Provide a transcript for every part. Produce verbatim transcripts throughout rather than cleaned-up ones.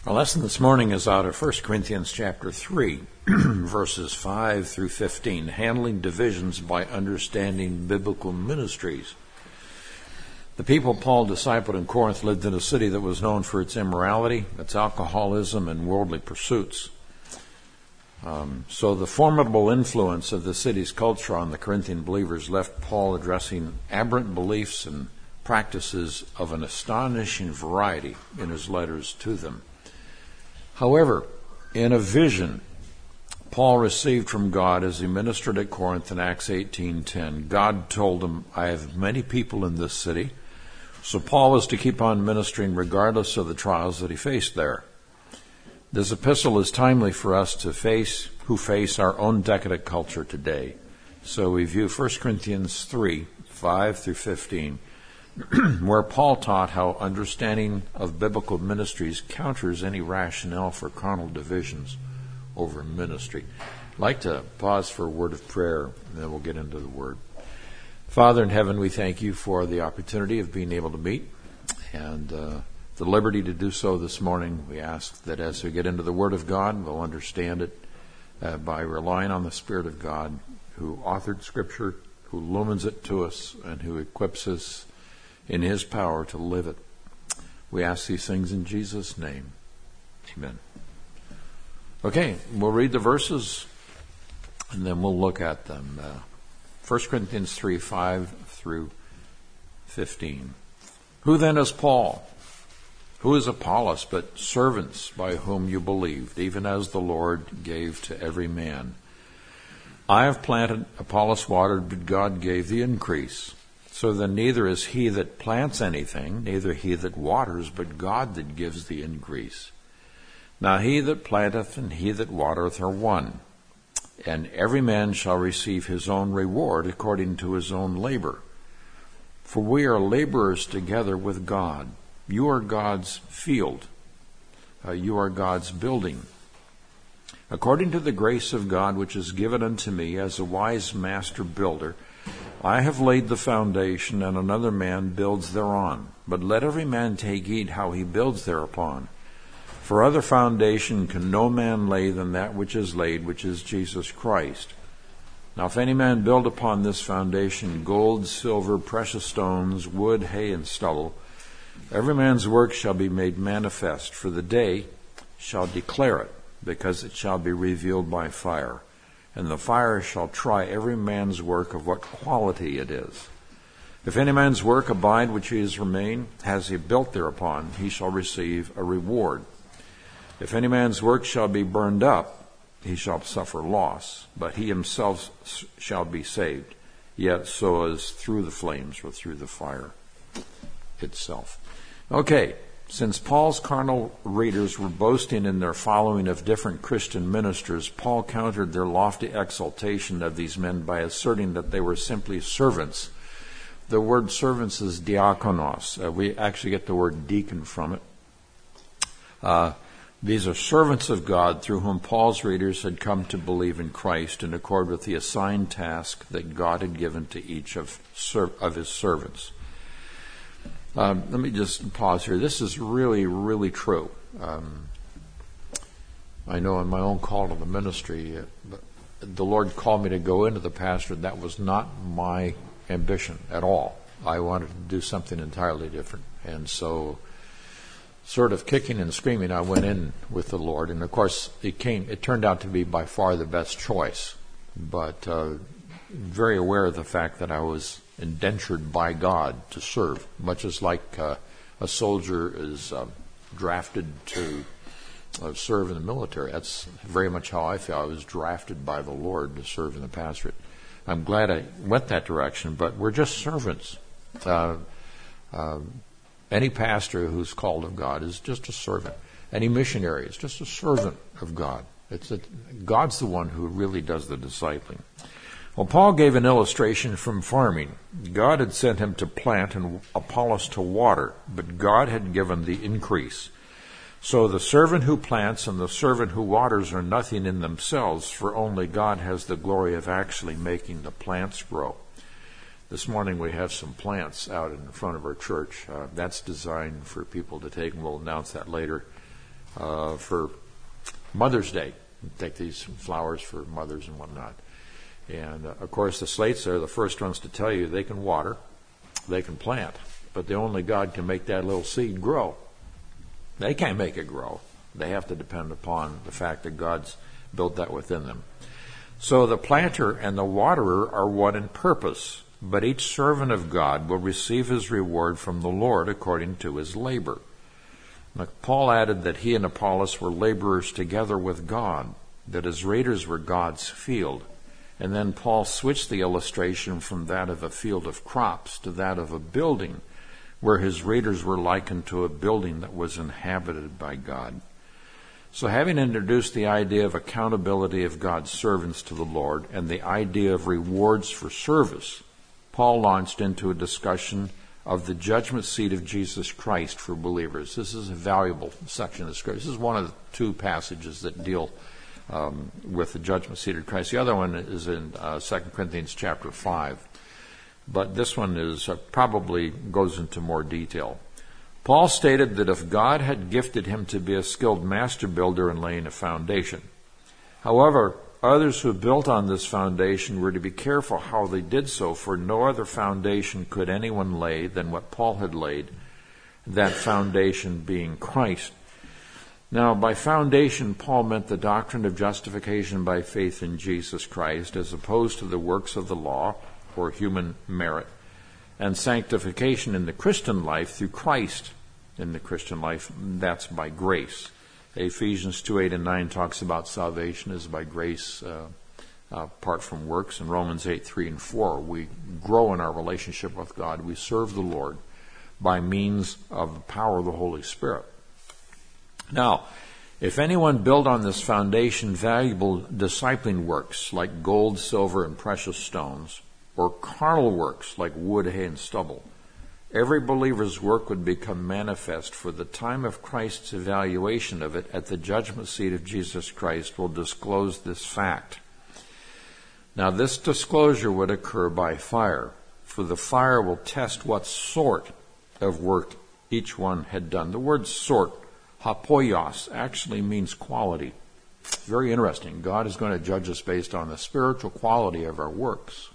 Our lesson this morning is out of First Corinthians chapter three, verses five through fifteen, handling divisions by understanding biblical ministries. The people Paul discipled in Corinth lived in a city that was known for its immorality, its alcoholism, and worldly pursuits. Um, so the formidable influence of the city's culture on the Corinthian believers left Paul addressing aberrant beliefs and practices of an astonishing variety in his letters to them. However, in a vision Paul received from God as he ministered at Corinth in Acts eighteen ten, God told him, "I have many people in this city." So Paul was to keep on ministering regardless of the trials that he faced there. This epistle is timely for us to face, who face our own decadent culture today. So we view First Corinthians three, five through fifteen, where Paul taught how understanding of biblical ministries counters any rationale for carnal divisions over ministry. I'd like to pause for a word of prayer, and then we'll get into the word. Father in heaven, we thank you for the opportunity of being able to meet and uh, the liberty to do so this morning. We ask that as we get into the Word of God, we'll understand it uh, by relying on the Spirit of God, who authored Scripture, who illumines it to us, and who equips us in His power to live it. We ask these things in Jesus' name. Amen. Okay, we'll read the verses, and then we'll look at them. Uh, First Corinthians three, five through fifteen. Who then is Paul? Who is Apollos but servants by whom you believed, even as the Lord gave to every man? I have planted, Apollos watered, but God gave the increase. So then neither is he that plants anything, neither he that waters, but God that gives the increase. Now he that planteth and he that watereth are one, and every man shall receive his own reward according to his own labor. For we are laborers together with God. You are God's field. Uh, you are God's building. According to the grace of God which is given unto me as a wise master builder, I have laid the foundation, and another man builds thereon. But let every man take heed how he builds thereupon. For other foundation can no man lay than that which is laid, which is Jesus Christ. Now if any man build upon this foundation gold, silver, precious stones, wood, hay, and stubble, every man's work shall be made manifest, for the day shall declare it, because it shall be revealed by fire. And the fire shall try every man's work of what quality it is. If any man's work abide which he has remained, has he built thereupon, he shall receive a reward. If any man's work shall be burned up, he shall suffer loss, but he himself shall be saved, yet so as through the flames or through the fire itself. Okay, since Paul's carnal readers were boasting in their following of different Christian ministers, Paul countered their lofty exaltation of these men by asserting that they were simply servants. The word servants is diakonos. Uh, we actually get the word deacon from it. Uh, these are servants of God through whom Paul's readers had come to believe in Christ in accord with the assigned task that God had given to each of, ser- of his servants. Um, let me just pause here. This is really, really true. Um, I know in my own call to the ministry, uh, the Lord called me to go into the pastorate. That was not my ambition at all. I wanted to do something entirely different. And so, sort of kicking and screaming, I went in with the Lord. And of course, it came. It turned out to be by far the best choice. But uh, very aware of the fact that I was indentured by God to serve, much as like uh, a soldier is uh, drafted to uh, serve in the military. That's very much how I feel. I was drafted by the Lord to serve in the pastorate. I'm glad I went that direction, but we're just servants. Uh, uh, any pastor who's called of God is just a servant. Any missionary is just a servant of God. It's a, God's the one who really does the discipling. Well, Paul gave an illustration from farming. God had sent him to plant and Apollos to water, but God had given the increase. So the servant who plants and the servant who waters are nothing in themselves, for only God has the glory of actually making the plants grow. This morning we have some plants out in front of our church. Uh, that's designed for people to take, and we'll announce that later. uh, for Mother's Day. Take these flowers for mothers and whatnot. And, uh, of course, the slates are the first ones to tell you they can water, they can plant, but the only God can make that little seed grow. They can't make it grow. They have to depend upon the fact that God's built that within them. So the planter and the waterer are one in purpose, but each servant of God will receive his reward from the Lord according to his labor. Now, Paul added that he and Apollos were laborers together with God, that his raiders were God's field. And then Paul switched the illustration from that of a field of crops to that of a building, where his raiders were likened to a building that was inhabited by God. So having introduced the idea of accountability of God's servants to the Lord and the idea of rewards for service, Paul launched into a discussion of the judgment seat of Jesus Christ for believers. This is a valuable section of Scripture. This is one of the two passages that deal um, with the judgment seat of Christ. The other one is in uh, Second Corinthians chapter five. But this one is uh, probably goes into more detail. Paul stated that if God had gifted him to be a skilled master builder in laying a foundation, however, others who built on this foundation were to be careful how they did so, for no other foundation could anyone lay than what Paul had laid, that foundation being Christ. Now, by foundation, Paul meant the doctrine of justification by faith in Jesus Christ, as opposed to the works of the law or human merit, and sanctification in the Christian life through Christ in the Christian life. That's by grace. Ephesians two, eight, and nine talks about salvation as by grace uh, uh, apart from works. And Romans eight, three, and four, we grow in our relationship with God. We serve the Lord by means of the power of the Holy Spirit. Now, if anyone build on this foundation valuable discipling works like gold, silver, and precious stones, or carnal works like wood, hay, and stubble, every believer's work would become manifest, for the time of Christ's evaluation of it at the judgment seat of Jesus Christ will disclose this fact. Now, this disclosure would occur by fire, for the fire will test what sort of work each one had done. The word sort, hapoios, actually means quality. Very interesting. God is going to judge us based on the spiritual quality of our works.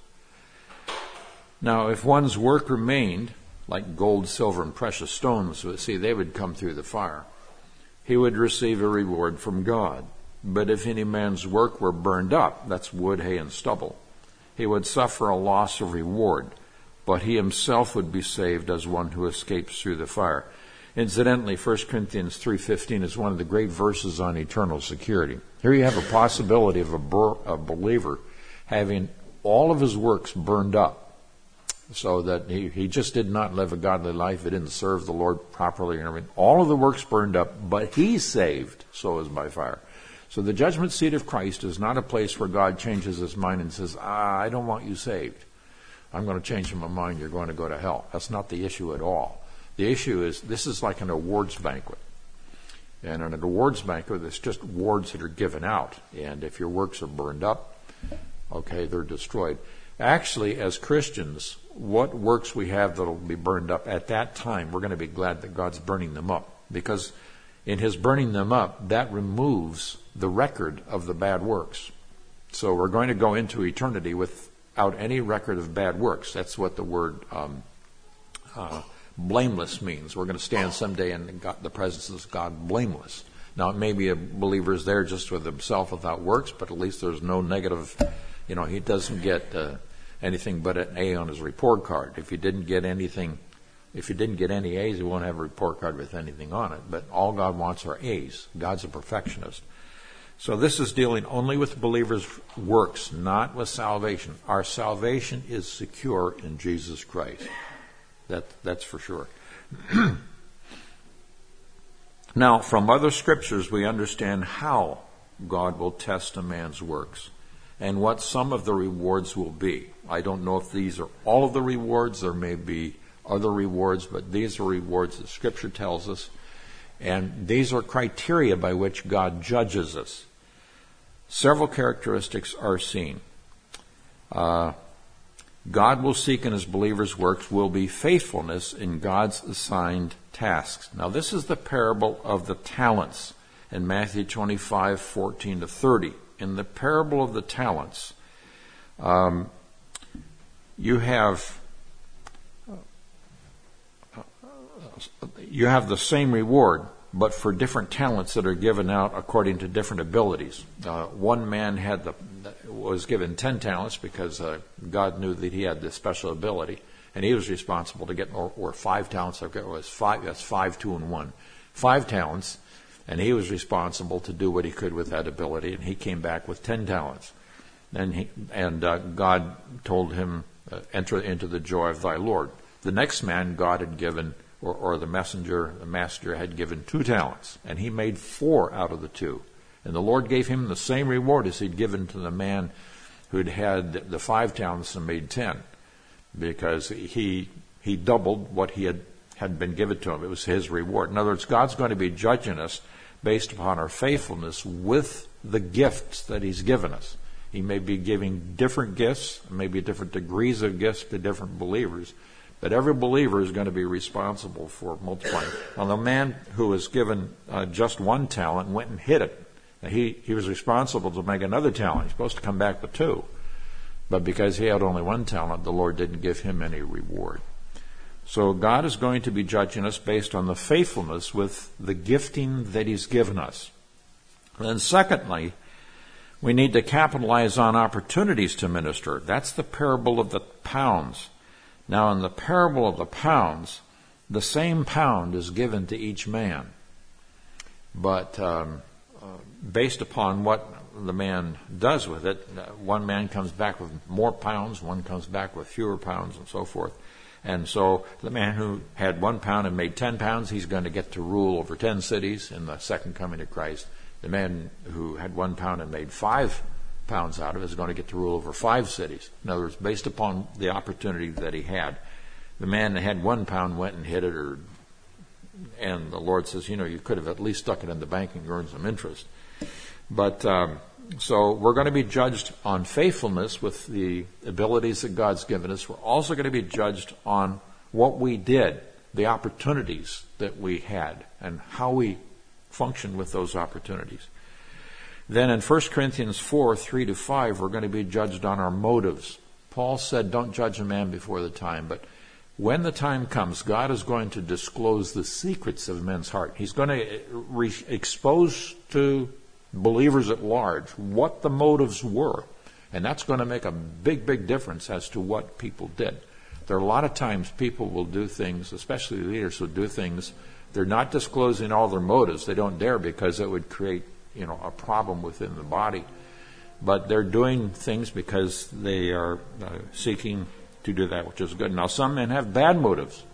Now, if one's work remained, like gold, silver, and precious stones, see, they would come through the fire, he would receive a reward from God. But if any man's work were burned up, that's wood, hay, and stubble, he would suffer a loss of reward, but he himself would be saved as one who escapes through the fire. Incidentally, First Corinthians three fifteen is one of the great verses on eternal security. Here you have a possibility of a, ber- a believer having all of his works burned up, so that he, he just did not live a godly life. He didn't serve the Lord properly and everything. All of the works burned up, but he's saved, so is by fire. So the judgment seat of Christ is not a place where God changes his mind and says, ah, I don't want you saved. I'm going to change my mind. You're going to go to hell. That's not the issue at all. The issue is this is like an awards banquet. And in an awards banquet, it's just awards that are given out. And if your works are burned up, okay, they're destroyed. Actually, as Christians, what works we have that will be burned up at that time, we're going to be glad that God's burning them up. Because in his burning them up, that removes the record of the bad works. So we're going to go into eternity without any record of bad works. That's what the word um, uh, blameless means. We're going to stand someday in God, the presence of God blameless. Now, it may be a believer's there just with himself without works, but at least there's no negative. You know, he doesn't get uh, anything but an A on his report card. If he didn't get anything, if he didn't get any A's, he won't have a report card with anything on it. But all God wants are A's. God's a perfectionist. So this is dealing only with believers' works, not with salvation. Our salvation is secure in Jesus Christ. That, that's for sure. Now, from other scriptures, we understand how God will test a man's works and what some of the rewards will be. I don't know if these are all of the rewards. There may be other rewards, but these are rewards that Scripture tells us. And these are criteria by which God judges us. Several characteristics are seen. Uh, God will seek in his believers' works will be faithfulness in God's assigned tasks. Now, this is the parable of the talents. in Matthew twenty-five, fourteen to thirty. In the parable of the talents, um, you have you have the same reward, but for different talents that are given out according to different abilities. Uh, one man had the was given ten talents because uh, God knew that he had this special ability, and he was responsible to get, or, or five talents. It was five. That's five, two, and one. Five talents, and he was responsible to do what he could with that ability, and he came back with ten talents. And he and uh, God told him, uh, "Enter into the joy of thy Lord." The next man, God had given. Or, or the messenger, the master had given two talents, and he made four out of the two. And the Lord gave him the same reward as he'd given to the man who'd had the five talents and made ten, because he he doubled what he had, had been given to him. It was his reward. In other words, God's going to be judging us based upon our faithfulness with the gifts that he's given us. He may be giving different gifts, maybe different degrees of gifts to different believers, but every believer is going to be responsible for multiplying. Now, the man who was given uh, just one talent went and hid it. Now, he, he was responsible to make another talent. He's supposed to come back with two. But because he had only one talent, the Lord didn't give him any reward. So God is going to be judging us based on the faithfulness with the gifting that he's given us. And then secondly, we need to capitalize on opportunities to minister. That's the parable of the pounds. Now, in the parable of the pounds, the same pound is given to each man. But um, uh, based upon what the man does with it, uh, one man comes back with more pounds, one comes back with fewer pounds, and so forth. And so the man who had one pound and made ten pounds, he's going to get to rule over ten cities in the second coming of Christ. The man who had one pound and made five pounds out of it is going to get to rule over five cities. In other words, based upon the opportunity that he had. The man that had one pound went and hid it, or, and the Lord says, you know, you could have at least stuck it in the bank and earned some interest. But um, so we're going to be judged on faithfulness with the abilities that God's given us. We're also going to be judged on what we did, the opportunities that we had, and how we functioned with those opportunities. Then in First Corinthians four, three to five, we're going to be judged on our motives. Paul said, don't judge a man before the time. But when the time comes, God is going to disclose the secrets of men's heart. He's going to re- expose to believers at large what the motives were. And that's going to make a big, big difference as to what people did. There are a lot of times people will do things, especially leaders will do things, they're not disclosing all their motives. They don't dare because it would create you know, a problem within the body. But they're doing things because they are uh, seeking to do that, which is good. Now, some men have bad motives,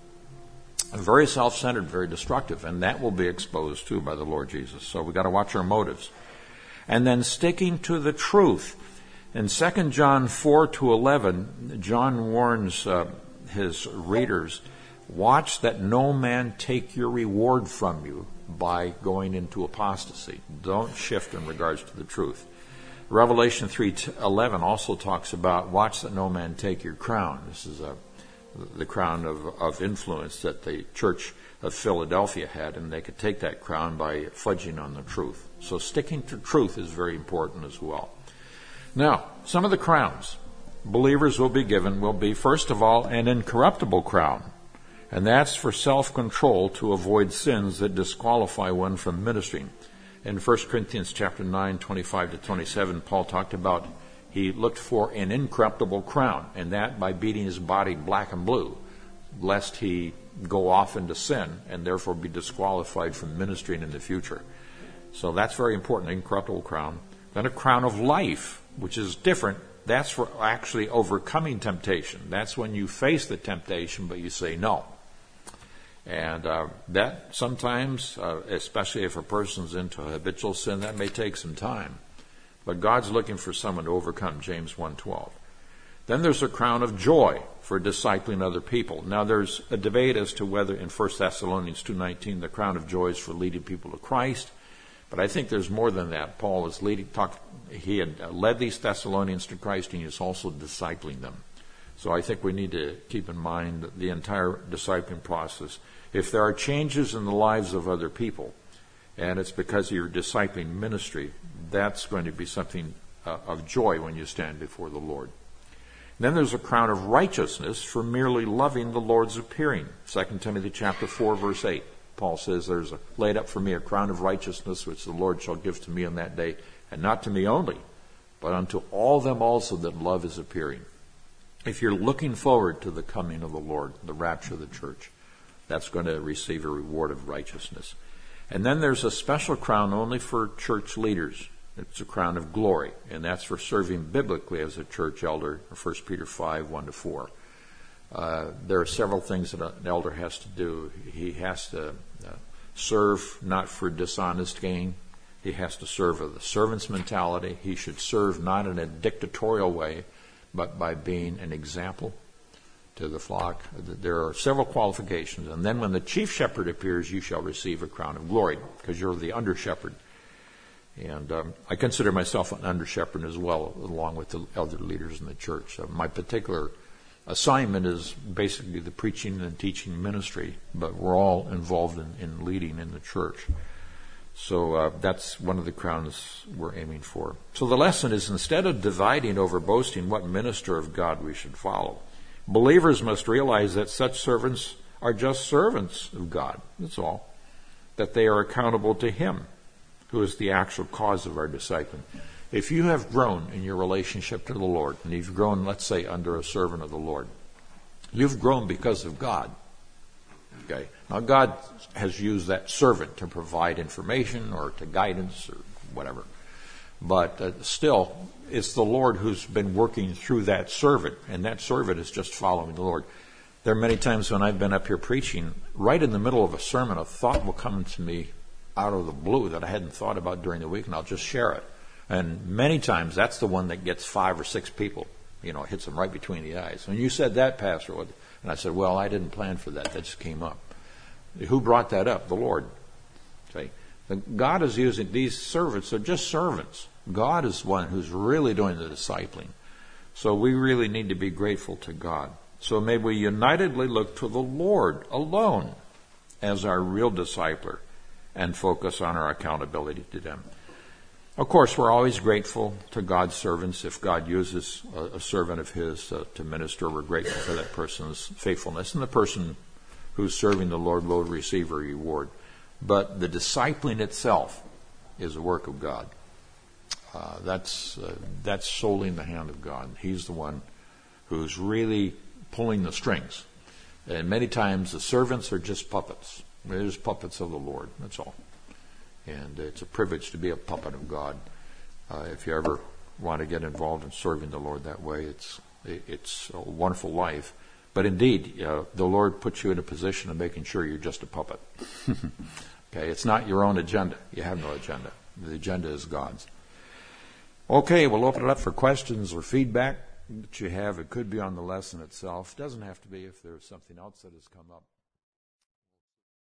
very self-centered, very destructive, and that will be exposed too by the Lord Jesus. So we've got to watch our motives. And then sticking to the truth. In Second John four to eleven, John warns uh, his readers, watch that no man take your reward from you by going into apostasy. Don't shift in regards to the truth. Revelation three eleven also talks about watch that no man take your crown. This is a, the crown of, of influence that the church of Philadelphia had, and they could take that crown by fudging on the truth. So sticking to truth is very important as well. Now, some of the crowns believers will be given will be, first of all, an incorruptible crown. And that's for self-control to avoid sins that disqualify one from ministering. In First Corinthians chapter nine, twenty-five to twenty-seven, Paul talked about he looked for an incorruptible crown, and that by beating his body black and blue, lest he go off into sin and therefore be disqualified from ministering in the future. So that's very important, incorruptible crown. Then a crown of life, which is different. That's for actually overcoming temptation. That's when you face the temptation, but you say no. And uh, that sometimes, uh, especially if a person's into habitual sin, that may take some time. But God's looking for someone to overcome, James one twelve. Then there's a crown of joy for discipling other people. Now there's a debate as to whether in First Thessalonians two nineteen the crown of joy is for leading people to Christ. But I think there's more than that. Paul is leading, talk, he had led these Thessalonians to Christ, and he was also discipling them. So I think we need to keep in mind the entire discipling process. If there are changes in the lives of other people, and it's because of your discipling ministry. That's going to be something uh, of joy when you stand before the Lord. Then there's a crown of righteousness for merely loving the Lord's appearing. Second Timothy chapter four, verse eight. Paul says, there's a, laid up for me a crown of righteousness, which the Lord shall give to me on that day, and not to me only, but unto all them also that love is appearing. If you're looking forward to the coming of the Lord, the rapture of the church, that's going to receive a reward of righteousness. And then there's a special crown only for church leaders. It's a crown of glory, and that's for serving biblically as a church elder, First Peter five, one to four. Uh, there are several things that an elder has to do. He has to uh, serve not for dishonest gain. He has to serve with a servant's mentality. He should serve not in a dictatorial way, but by being an example to the flock. There are several qualifications. And then when the chief shepherd appears, you shall receive a crown of glory, because you're the under shepherd. And um, I consider myself an under shepherd as well, along with the elder leaders in the church. Uh, my particular assignment is basically the preaching and teaching ministry, but we're all involved in, in leading in the church. So uh, that's one of the crowns we're aiming for. So the lesson is, instead of dividing over boasting what minister of God we should follow, believers must realize that such servants are just servants of God. That's all. That they are accountable to Him, who is the actual cause of our discipling. If you have grown in your relationship to the Lord, and you've grown, let's say, under a servant of the Lord, you've grown because of God. Okay. Now, God has used that servant to provide information or to guidance or whatever. But uh, still, it's the Lord who's been working through that servant, and that servant is just following the Lord. There are many times when I've been up here preaching, right in the middle of a sermon, a thought will come to me out of the blue that I hadn't thought about during the week, and I'll just share it. And many times, that's the one that gets five or six people, you know, hits them right between the eyes. When you said that, Pastor, and I said, well, I didn't plan for that. That just came up. Who brought that up? The Lord. See, God is using these servants. They're just servants. God is one who's really doing the discipling. So we really need to be grateful to God. So may we unitedly look to the Lord alone as our real discipler and focus on our accountability to them. Of course, we're always grateful to God's servants. If God uses a, a servant of His uh, to minister, we're grateful for that person's faithfulness. And the person who's serving the Lord will receive a reward. But the discipling itself is a work of God. Uh, that's uh, that's solely in the hand of God. He's the one who's really pulling the strings. And many times the servants are just puppets. They're just puppets of the Lord. That's all. And it's a privilege to be a puppet of God. Uh, if you ever want to get involved in serving the Lord that way, it's it's a wonderful life. But indeed, uh, the Lord puts you in a position of making sure you're just a puppet. Okay, it's not your own agenda. You have no agenda. The agenda is God's. Okay, we'll open it up for questions or feedback that you have. It could be on the lesson itself. It doesn't have to be if there's something else that has come up.